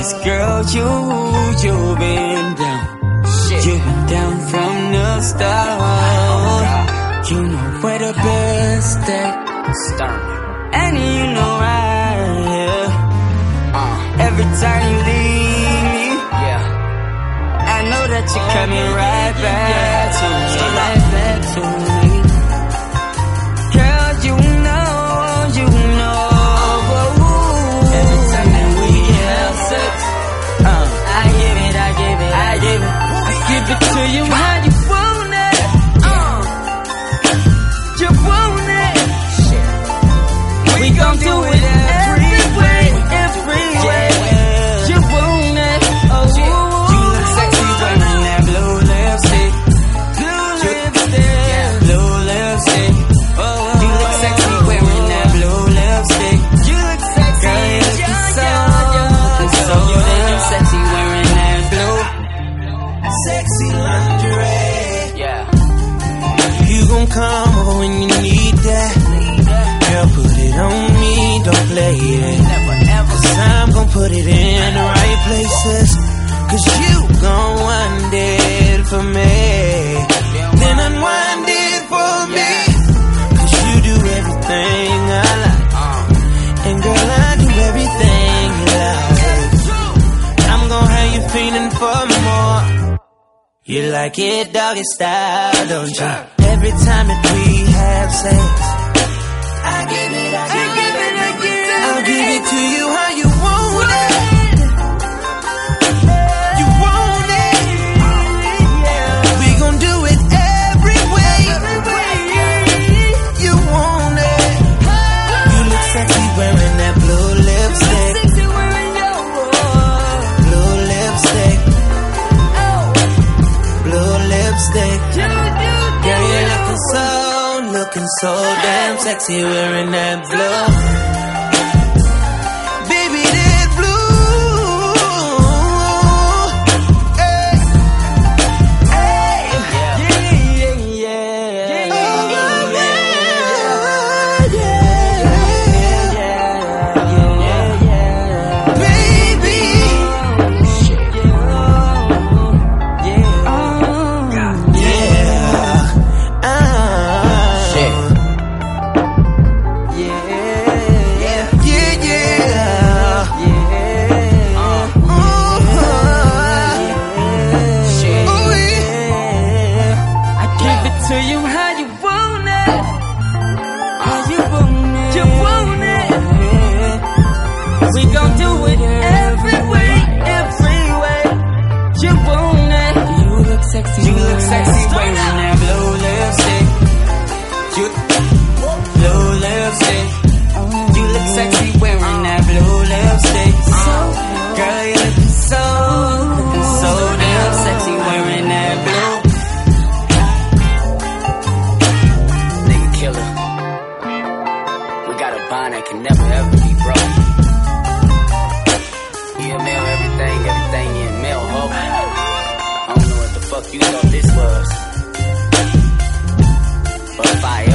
Cause girl, you've been down. You've been down from the start. You know where the best at. And you know right here. Every time you leave me, I know that you're coming right back to me. Girl, you know. Every time that we have sex, I give it. I give it to you how you want it. You want it. We gon' do it every way. You want it. You look sexy wearing that blue lipstick. Blue lipstick. You look sexy wearing that blue lipstick. You look sexy. Girl, you looking so damn sexy wearing that blue. Sexy lingerie. You gon' come over when you need that. Girl, put it on me, don't play it. Cause I'm gon' put it in the right places. Cause you gon' wind it for me, then unwind it for me. Cause you do everything I like, and girl, I do everything you like. I'm gon' have you feeling for more. You like it doggy style, don't you? Every time that we have sex, I'll give it. I'll give it to you how you want it. You want it. We gon' do it every way. You want it. You look sexy wearing that blue lipstick. Blue lipstick. Girl, you're looking so damn sexy wearing that blue. Baby, that blue. To you how you want it. You want it. We gon' do it every way. You want it. You look sexy wearing that blue lipstick. Blue lipstick. You look sexy wearing that blue lipstick. Girl, you looking so damn sexy wearing that blue. Bond that can never ever be broke. Yeah, mail everything in mail, ho. I don't know what the fuck you thought this was, but if I